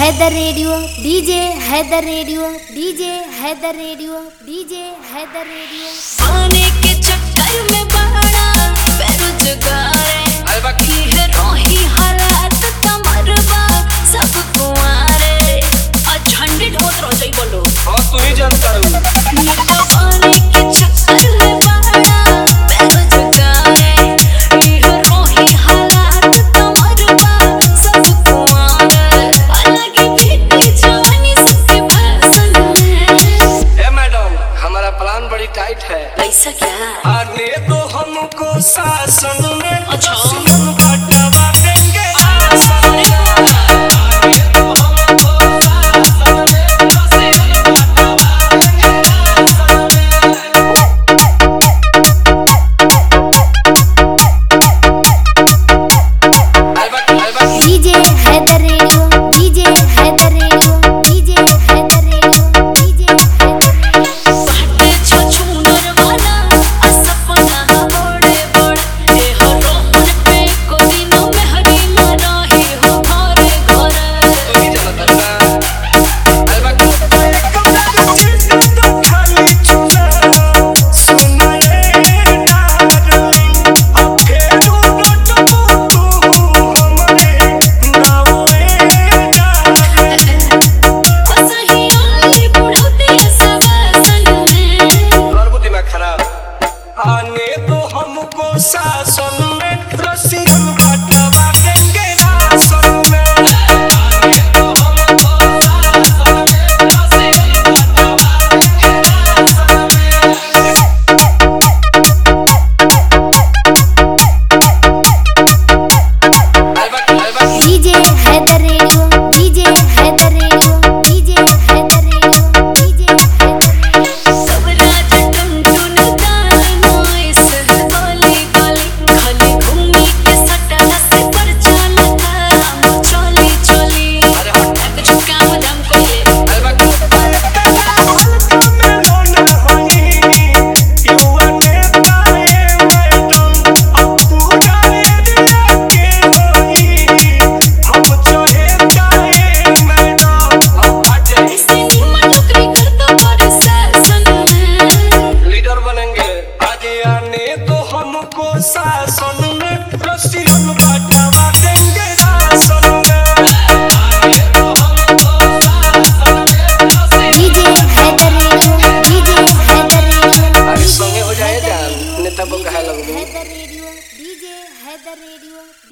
Haider radio, DJ Haider radio, DJ Haider radio, DJ Haider radio. पानी के चक्कर में बड़ा बेरोजगार है रोही हालात तमरबा सब कुआरे झंडे ढोत रह जाई बोलो हां तू ही जानता रू पानी के चक्कर में बड़ा बेरोजगार है रोही हालात तमरबा सब कुआरे अलग ही जवानी सबके भाषण है। ए मैडम हमारा प्लान बड़ी टाइट है। पैसा क्या आने दो हमको शासन में अच्छा। सिंह बटवा देंगे आसन में। आने दो हमको शासन में सिंह बटवा देंगे आसन में। DJ Haider radio, DJ Haider radio, DJ Haider radio, DJ Haider radio. बाटे छछूनर वाला आ सपना बड़े बड़ ए हो रोहन पे कोई न मेहरी न रही हो घरे घरे तू ही जानता ना अलबा कब चीज तो खाली चुना सुना ये डार्लिंग अब फेरू तो तू हमरे नावे डार्लिंग। सही आई बुढ़ौती सब संग और बुद्धि में खराब। आने तो हमको शासन में रसियन बटवा देंगे राशन में। आने तो हमको शासन में रसियन बटवा देंगे राशन में। DJ Haider radio, DJ Haider radio, DJ Haider radio, DJ Haider radio. सब रात टुन नॉइस बोली बोली खाली घूमी के सटला से पर चलता चली चली अरे हट। कुछ काम दाम कोले अलबा हल्का में रोना होई युवा नेता ए मैडम अब पूरा एरिया के होई हम चाहे चाहे मैडम अब हटे ऐसे निमन नौकरी करता पर शासन में लीडर बनेंगे। आगे आने तो हमको शासन में रसियन बटवा देंगे राशन में। आने तो हमको शासन में रसियन DJ Haider radio, DJ Haider radio. अरे संगे हो जाए जान नेता को कहे लगो। Haider radio, DJ Haider radio.